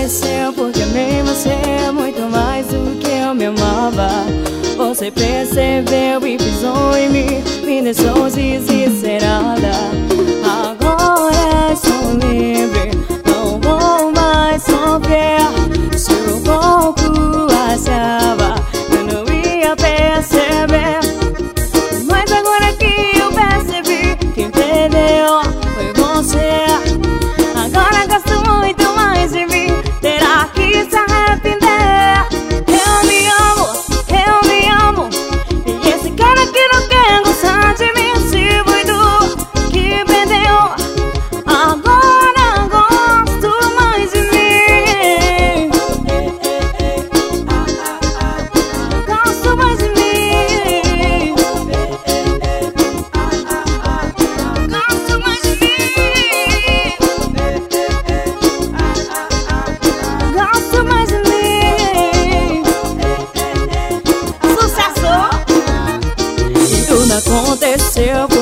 aconteceu porque amei você muito mais do que eu me amava. Você percebeu e pisou em mim, me deixou desesperada. Agora estou livre, não vou mais sofrer. Se eu pouco achava, eu não ia perceber. Mas agora que eu percebi, quem perdeu foi você. Agora gosto muito mais de mim, terá que se arrepender. Eu me amo, e esse cara que não quer gostar de mim se foi tu que perdeu. Agora gosto mais de mim, gosto mais de mim, gosto mais de mim, gosto mais de mim. Sucesso! E tudo aconteceu